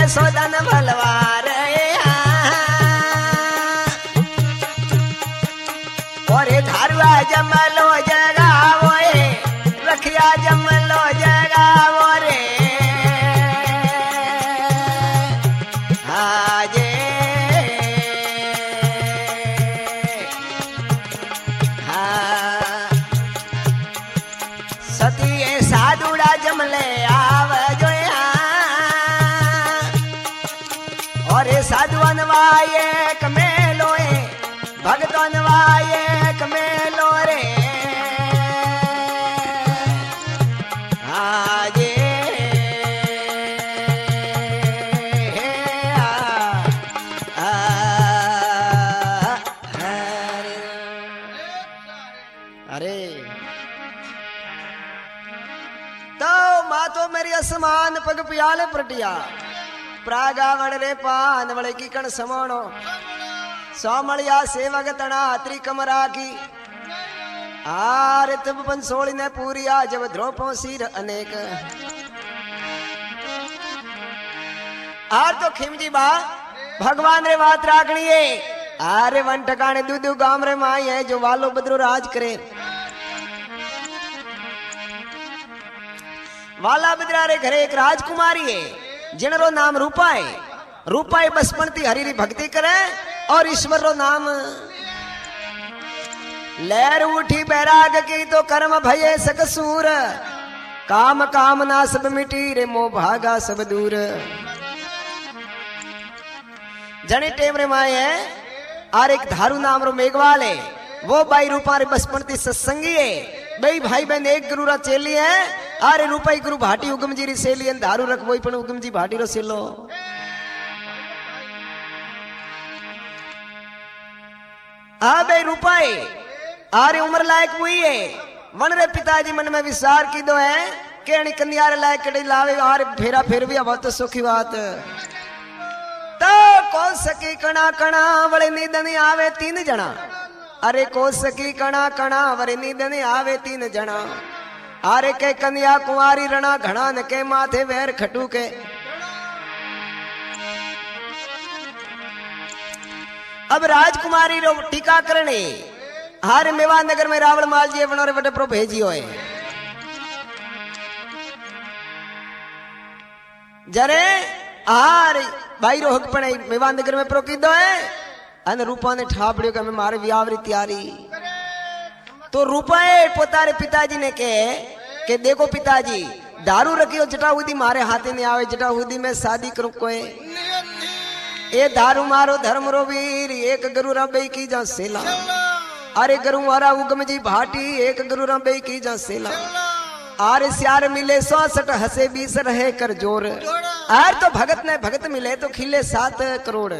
सोदन भलवार और धारुआ जमलो जगावो रखिया जमलो जगावो रे हाजे सती साधुड़ा जमले आव जो और साधुअन वाये कमेलो भगतन वाये कमेलो रे आजे अरे तो मातो मेरी असमान पग पियाले प्रटिया प्रागावण रे पान वळे की कण समाणो सोमलिया सेवक तना अत्री कमरा की आरे तब पंसोली ने पूरिया जब ध्रोपो सिर अनेक आर तो खिमजी बा भगवान रे बात राखनी है आरे वन टकाने दूधू गाम रे माई है जो वालो बदरो राज करे वाला बदरा रे घरे एक राजकुमारी है जिनरो नाम रूपा है रूपा है बसपंती हरी री भक्ति करे और ईश्वर रो नाम लहर उठी बैराग की तो कर्म भये सकसूर काम कामना सब मिटी रे मोह भागा सब दूर जने टेम रे माए है और एक धारू नाम रो मेघवाल है वो बाई रूपा रे बसपंती सत्संगी है बई भाई बहन एक गुरु रा चेली है अरे रूपाई गुरु भाटी उगम जी री सेली धारू रख वही पण उगम जी भाटी रो सेलो बे रूपाई आरे उम्र लायक हुई है वन रे पिताजी मन में विचार की दो है केणी कन्या रे लायक कड़ी लावे आरे फेरा फिर भी अब तो सुखी बात तो कौन सकी कणा कणा वळे नींदनी आवे तीन जना अरे को सकी कणा कणा वळे नींदनी आवे तीन जना आरे के कन्या कुंवारी रणा घणा न के माथे वैर खटू के अब राजकुमारी रो टीका करने हारे मेवा नगर में रावण माल जी बनोरे बटे प्रो भेजियो है जरे हारे भाई रो हक पणे मेवा नगर में प्रो कीदो है अन रूपा ने ठापड़ियो के मैं मारे वियावरी तैयारी तो रूपा पोतारे पिताजी ने के देखो पिताजी दारू रखियो जटा उदी मारे हाथे नहीं आवे जटा उदी में शादी करूं कोई ए दारू मारो धर्म रो वीर एक गुरु रबे की जा सेला अरे गुरु वारा उगम जी भाटी एक गुरु रबे की जा सेला आरे स्यार मिले 66 हसे 20 रहे कर जोर आर तो भगत ने भगत मिले तो खिले 7 करोड़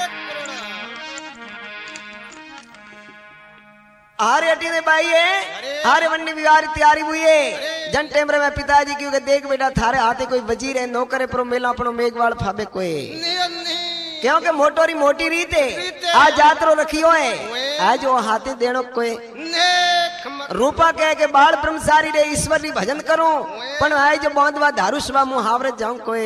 आरे अटी ने बाई है आरे वन्नी विवाह तैयारी हुई है जन टेमरे में पिताजी क्योंकि देख बेटा थारे हाथे कोई वजीर है नौकर है प्रो मेला अपनो मेघवाल फाबे कोई क्योंकि मोटोरी मोटी रीत है आज जात्रो रखियो है आज वो हाथी देनो कोई रूपा कह के बाल ब्रह्मचारी रे ईश्वर री भजन करूं पण आए जो बांधवा धारू सभा मुहावरे जाऊं कोई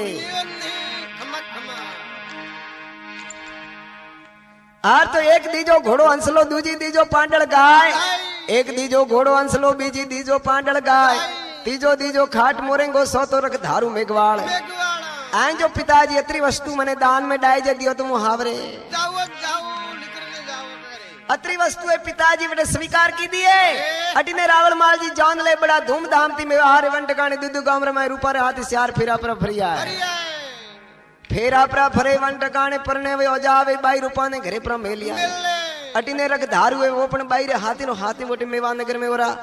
आर तो एक दीजो घोड़ो हंसलो दूजी दीजो पांडल गाय एक दीजो घोड़ो हंसलो बीजी दीजो पांडल गाय तीजो दीजो खाट मोरेंगो सो तो रख धारू मेघवाल आए जो पिताजी अतरी वस्तु मने दान में डाय जे दियो तो मुहावरे अतरी वस्तु है पिताजी बड़े स्वीकार की दिए अटिने रावण माल जी जान ले बड़ा धूमधाम थी में हारे वन टकाने दूधू गांव रे मैं रूपा रे हाथ स्यार फेरा पर फरिया फेरा पर फरे वन टकाने परने वे जावे बाई रूपा ने घरे पर मेलिया अटिने रख धारू है वो पण बाई रे हाथी नो हाथी मोटी मेवा नगर में ओरा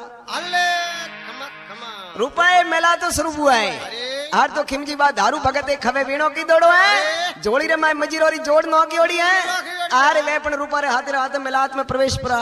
रूपा मेला तो शुरू हुआ है आर तो खिमजी बा धारू भगते खवे वीणो की दौड़ो है जोड़ी रे माय मजीरोरी जोड़ नो की ओड़ी है आरे वे पण रूपा रे हाथ मिलात में प्रवेश परा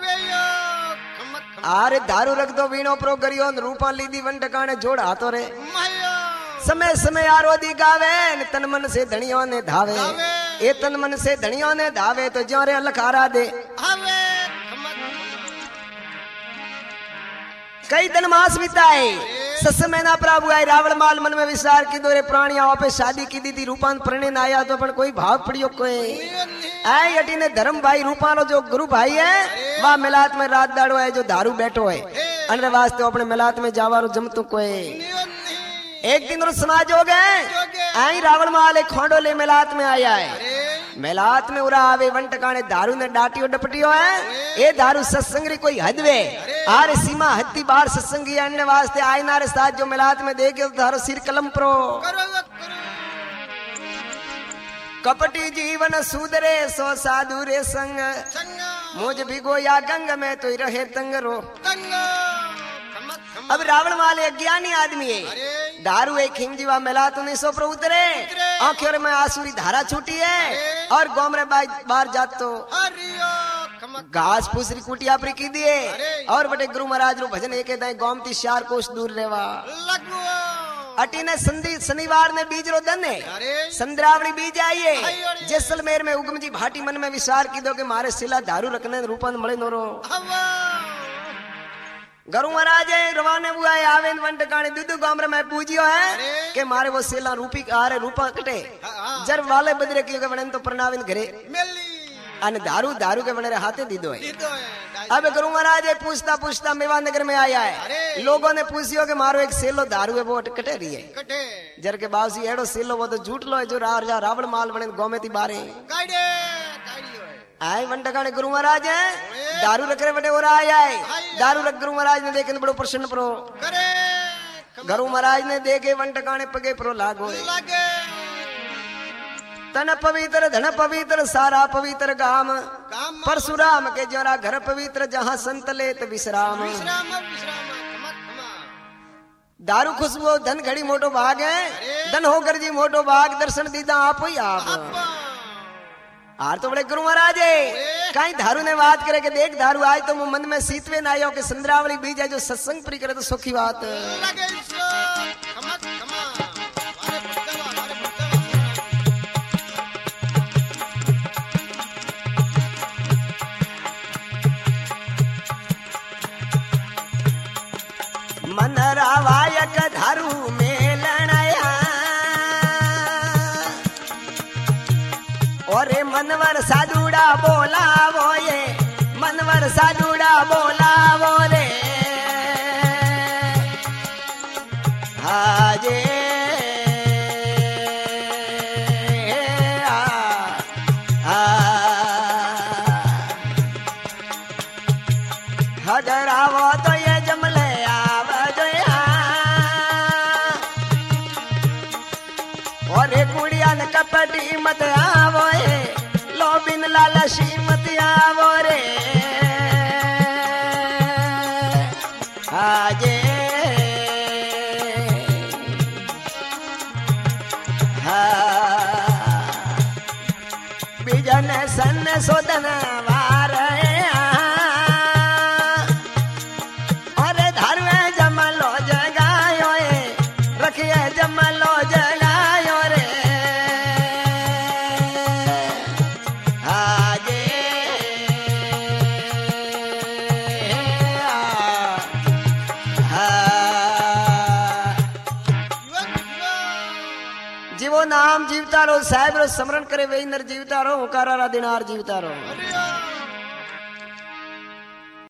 आरे दारू रख दो वीणो प्रो करियो रूपा लीदी वन टकाने जोड़ हाथों रे समय समय आरोदी गावे तन मन से धनियों ने धावे ए तन मन से धनियों ने धावे तो ज्यों रे लखारा दे कई दिन मास बिताए सस मैना प्रभु आए रावण माल मन में विचार की दो रे प्राणिया पे शादी की दी थी रूपान प्रणय न आया तो अपन कोई भाव पड़ियो कोई आई अटी ने धर्म भाई रूपानो जो गुरु भाई है वह मिलात में रात दाड़ो है जो दारू बैठो है अन्य वास्ते अपने मिलात में जावारो जमतो कोई एक दिन रो समाज हो गए आई रावण माल एक खोंडो ले मिलात में आया है मेलात में उरा आवे वन टकाने दारू ने डाटियो डपटियो है ये दारू सत्संग री कोई हद वे आरे सीमा हत्ती बार सत्संगी अन्य वास्ते आए नारे साथ जो मेलात में देखे तारो सिर कलम प्रो कपटी जीवन सुधरे सो साधु रे संग मुझ भिगो या गंग में तो रहे तंग रो अब रावण वाले अज्ञानी आदमी है दारू एक हिमजीवा मिला तो नहीं सो पर उतरे आंखों में आसुरी धारा छूटी है और गोमरे बाहर जात तो घास फूसरी कुटिया पर की दिए और बटे गुरु महाराज रो भजन एक गोमती 4 कोस दूर रेवा अटी ने शनिवार ने बीज रो दन है संद्रावणी बीज आइए जैसलमेर में उगम जी भाटी मन में विचार की दो के मारे सिला दारू रखने रूपन मले नोरो गुरु महाराज रवाने हुआ है आवे वन टकाने दूध गामरे में पूजियो है के मारे वो सेला रूपी आरे रूपा कटे जर वाले बदरे की के बणन तो प्रणाविन घरे अन दारू के बने हाथे दीदो है अब गुरु महाराज पूछता पूछता मेवा नगर में आया है लोगों ने पूछियो के मारो एक सेलो दारू है वो कटे रही है जर के बावसी एड़ो सेलो वो तो झूठ लो है जो राजा रावण माल बने गोमेती बारे आए वन टकाने गुरु महाराज है दारू रख रहे बटे और आया है दारू रख गुरु महाराज ने देखे बड़ो प्रसन्न प्रो गुरु महाराज ने देखे वन टकाने पगे प्रो लागो तन पवित्र धन पवित्र सारा पवित्र गाम परशुराम के जरा घर पवित्र जहाँ संत लेत विश्राम दारू खुशबू धन घड़ी मोटो भाग है धन होकर जी मोटो भाग दर्शन दीदा आप ही आप आर तो बड़े गुरु महाराज है कहीं दारू ने बात करे के देख दारू आए तो मन में सीतवे ना आयो के संद्रावली बीज है जो सत्संग प्री करे तो सुखी बात मन रावायक दारू में लड़ाया और मनवर साधुड़ा बोला वो ये मनवर साधुड़ा बोला वो रे हाजे हजरावो तो ये जमले आव जोया और कुड़िया न कपटी मत आवो ये लो बिन लालची मत आवो रे आजे बिजन सन सोदन वार और धर्म जमलो जगायो रखिए जमलो जगायो रे आगे जीवो नाम जीवता रो साहेब रो स्मरण करे वे नर जीवता रो हुकारा रा दिनार जीवता रो